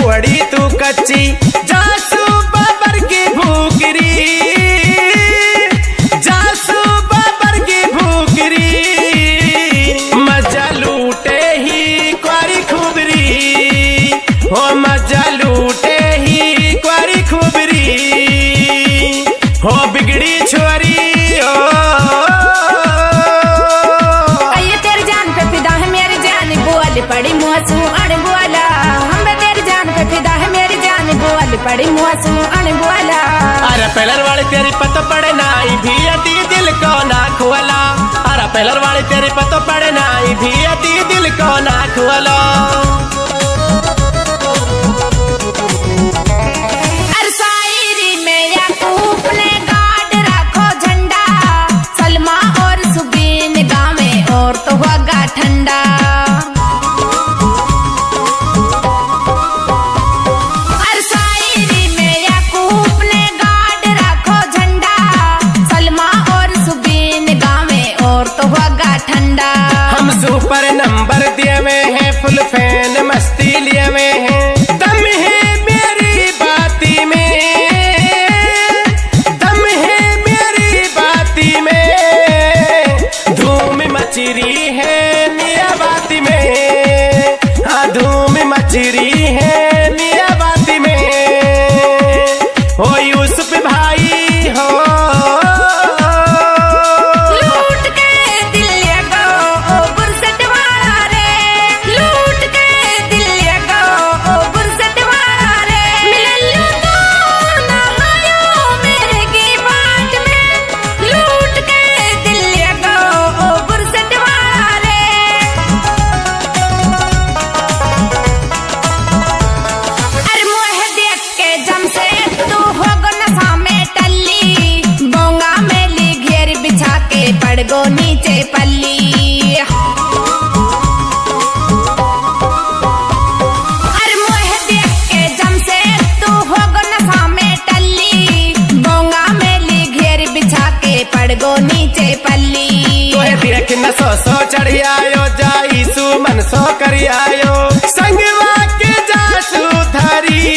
पुअड़ी तू कच्ची जासू बाबर की भूकरी, जासू बाबर की भूकरी, मजा लूटे ही क्वारी खुबरी, हो मजा लूटे ही क्वारी खुबरी, हो बिगड़ी छोरी हो। अये तेरी जान पे फिदा है मेरी जान, बोल पड़ी मुँह अण बोला, हम तेरी जान पे फिदा है मेरी जान, बोल पड़ी मुँह अण बोला। अरे पहलर वाली तेरी पतो पड़े नाई भी अति दिल को ना खुअला, अरे पहलर वाली तेरी पतो पड़े नाई भी अति दिल को ना खुअला। ठंडा अरसाईरी में याकूब ने गाड़ रखो झंडा, सलमा और सुबीन गावे और तो होगा ठंडा। हम सुपर नंबर दिए हुए हैं, फुल फैन मस्ती लिए हुए हैं, दम है मेरी बाती में, दम है मेरी बाती में, धूम मचरी है मचरी है मियावाती में, हो यूसुफ भाई हो। लूट के दिल लगो ओ बुरसट वाला रे, लूट के दिल लगो ओ बुरसट वाला रे, मिलल्लू तो नहायो मेरे की बाट में, लूट के दिल लगो ओ बुरसट वाला रे। पड़गो नीचे पल्ली अरे मोह देख के जम से तू हो गो नशा में टल्ली, बोंगा में ली घेर बिछा के पड़गो नीचे पल्ली। तोहे देख न सो चढ़ी आयो, जाई सु मन सो करी आयो, संगवा के जासू धरी,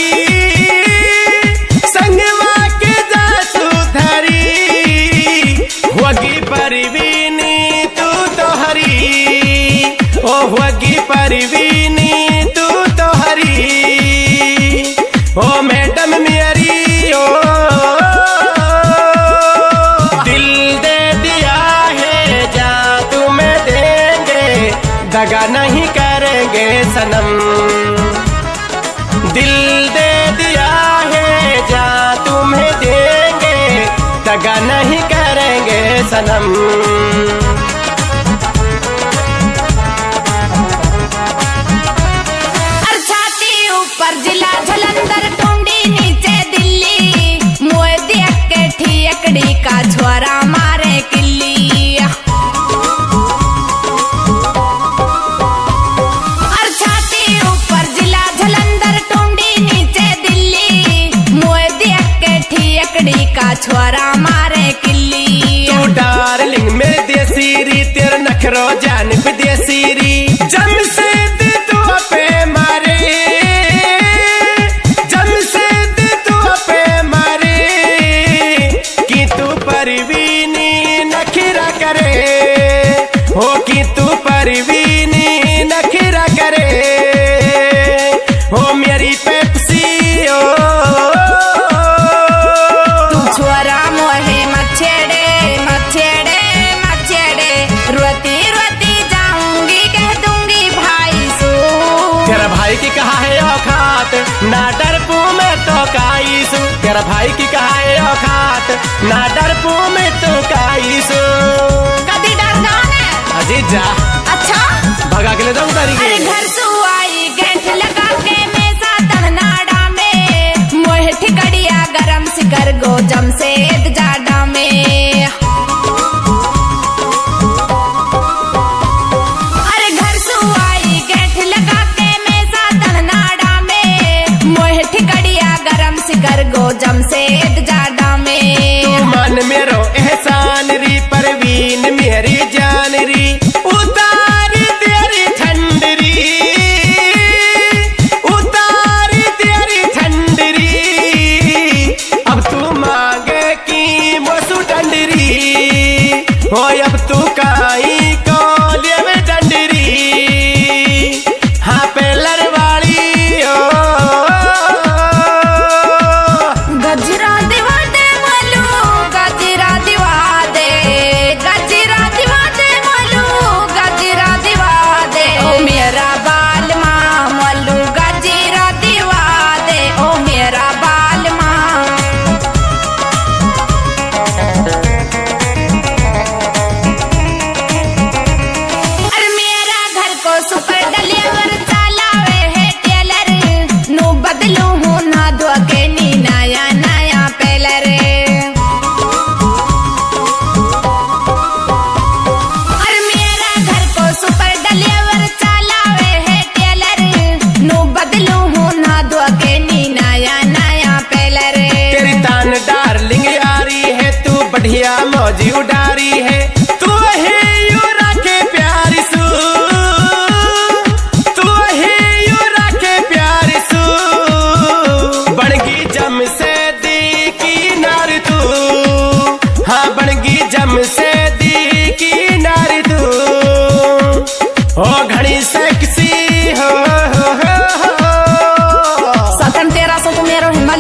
संगवा के जासू धरी, होगी परवीनी तू तो हरी, ओ होगी परवीनी तू तो हरी, ओ मैडम मेरी ओ। दिल दे दिया है जा तुम्हें देंगे, दगा नहीं करेंगे सनम, दिल दे दिया है जा तुम्हें देंगे, दगा नहीं करेंगे सनम। छाती ऊपर जिला जलंधर, टूंडी नीचे दिल्ली, मुँह देख के ठियकड़ी का छोरा मारे किल्ली। और छाती ऊपर जिला जलंधर, टूंडी नीचे दिल्ली, मुँह देख के ठियकड़ी का छोरा मारे किल्ली। तू डार्लिंग में देसीरी, तेरे नखरो जान विदेशीरी, जमशेद तू पे मारे, जमशेद तू पे मारे, कि तू परवीनी नखरा करे, हो कि तू परवीनी नखरा करे, हो मेरी पेप्सी ओ। तू छोरा मोहे मच्छेड़े मच्छेड़े मच्छेड़े, रोती रोती जाऊंगी कह दूंगी भाई सू। तेरा भाई की कहा है औकात, ना डरपू में तो काईसू, तेरा भाई की कहा है औकात, ना डरपू में तो काईसू। कदी डर जाने अजी जा, अच्छा भगा के ले जाऊं तरीके। अरे घर सु आई गेंठ लगा के मेसा तड़नाडा में, मोह ठिकड़िया गरम सिकर गो जम से जाडा में। अरे घर सु आई गेंठ लगा के मेसा तड़नाडा में, मोह ठिकड़िया गरम सिकर गो जम से जाडा में। तू मन मेरो एहसान री, परवीन मेरी जान री, उतार तेरी ठंडरी, उतार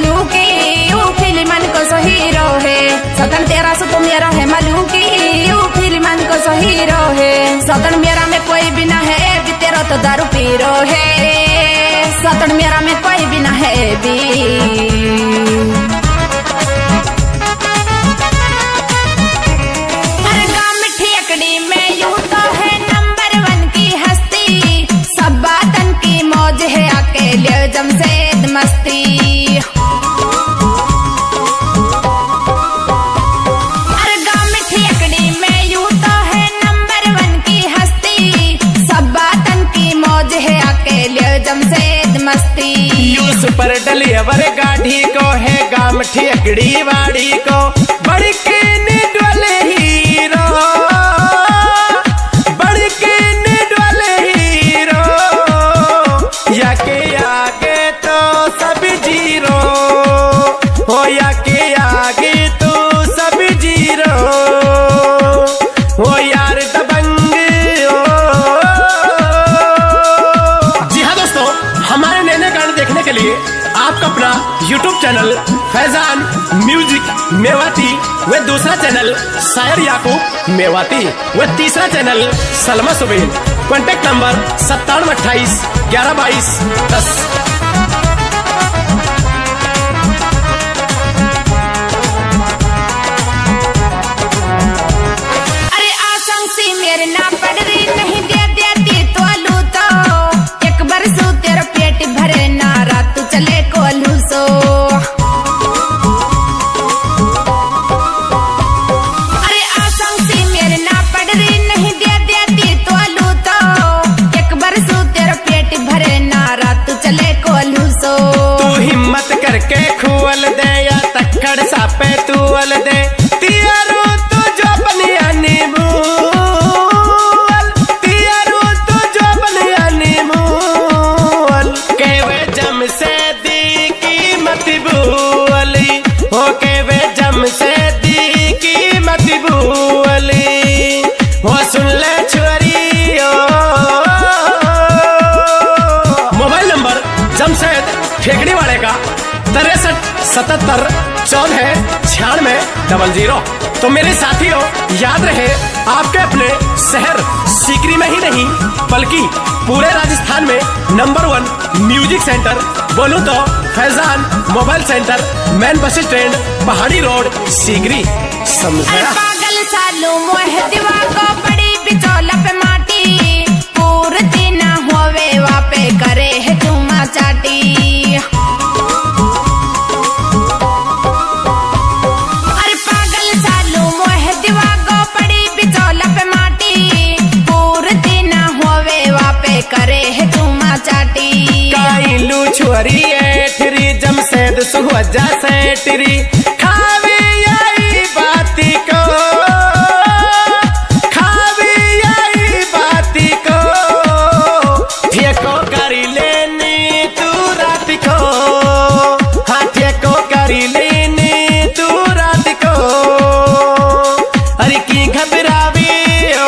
मलूकी, यू फिल्मन को सो हीरो है। सतन तेरा सो तो मेरा है मलूकी, यू फिल्मन को सो हीरो है। सतन मेरा में कोई भी ना है भी, तेरा तो दारू पीरो है। सतन मेरा में कोई भी ना है भी। अरे गाँव में ठेकड़ी में यूं तो है नंबर 1 की हस्ती। सब बातन की मौज है, अकेले जमशेद मस्ती। अरे गाँव में ठेकड़ी में यूं तो है नंबर 1 की हस्ती। सब बातन की मौज है, अकेले जमशेद मस्ती। यू सुपर डलिवर गाड़ी को है गाम ठेकड़ी वाड़ी को, बड़ी के निडवले हीरो, बड़ी के निडवले हीरो। या के आगे तो सब जीरो हो, या के आगे तो सब जीरो हो यार दबंग हो। जी हाँ दोस्तों, हमारे नए नए गाने देखने के लिए आपका अपना YouTube channel Faizan music Mewati, व दूसरा चैनल शायर याकूब मेवाती, व तीसरा channel Salma Suben. Contact number 9728 1122 10। अरे आशंसी मेरे ना पड़ रही, नहीं दे देती तो लू तो। एक बरसू तेरा पेट भरे ना, रात चले कोलू सो। अरे आशंसी मेरे ना पड़ रही, नहीं दे देती तो लू तो। एक बरसू तेरा पेट भरे ना, रात चले कोलू सो। तू हिम्मत करके खुअल दे या तक्कड़ सापे तूअल दे, तियारू तू जो बनिया नीमूल, तियारू तू जो बनिया नीमूल। के वे जमशेदी की मत भूली हो, के वे जमशेदी की मत भूली हो। सुन ले छुरी ओ। मोबाइल नंबर जमशेद ठेकड़ी वाले का 63 77 14 96 00। तो मेरे साथियों, याद रहे आपके अपने शहर सीकरी में ही नहीं बल्कि पूरे राजस्थान में नंबर 1 म्यूजिक सेंटर बोलूं तो Faizan mobile centre, main bus stand, Pahari road, Sikri. अरे समझा? पागल सालू मोह दीवा को बड़ी बिचौला पे माटी। पूरती ना होवे वापे करे है चुमा चाटी। अरे पागल सालू मोह दीवा को बड़ी बिचौला पे माटी। पूरती ना होवे वापे करे है चुमा चाटी। काइलू छुरी एठरी जमशेद सुहजा सेठरी, खावे आई बाती को, खावे आई बाती को। ठेको करी लेनी तू रात को, हाँ ठेको करी लेनी तू रात को। अरे की घबरावी ओ।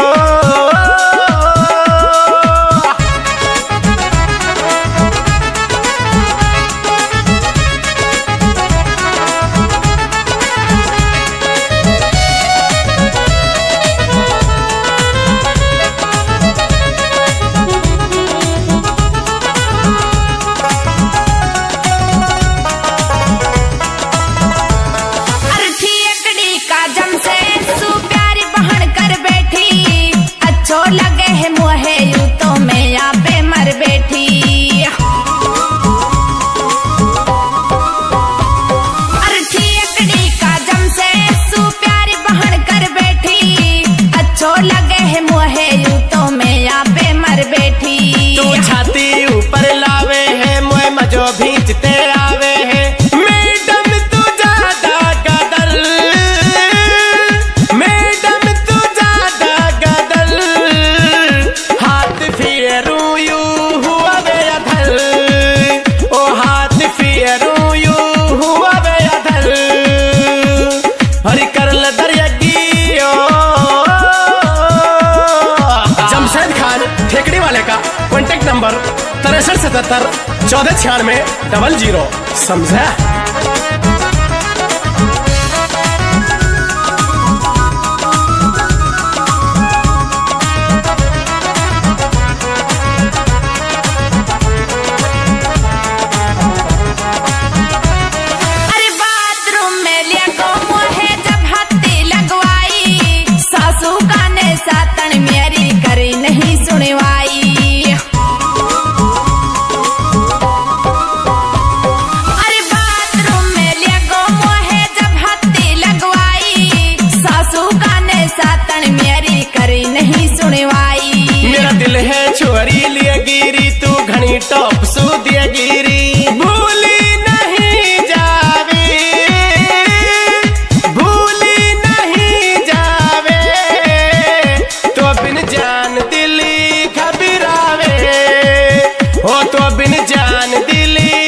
अरे ठेकड़ी का जमशेद सु प्यारी बहन कर बैठी। अच्छो लगे है मोहे यूं तो मैं यहाँ पे मर बैठी। अरे ठेकड़ी का जमशेद सु प्यारी बहन कर बैठी। अच्छो लगे है मोहे यूं तो मैं यहाँ पे मर बैठी। तू छाती ऊपर लावे है, मोए मजो भींचते आवे है। मैडम तू ज्यादा गदर, मैडम तू ज्यादा गदर। हाथ फेरू यू हुआ वे अधर, ओ हाथ फेरू यू हुआ वे अधर। हरी करल दरियागी ओ। जमशेद खान ठेकड़ी वाले का कॉन्टैक्ट नंबर 63 77 14 96 00। समझा?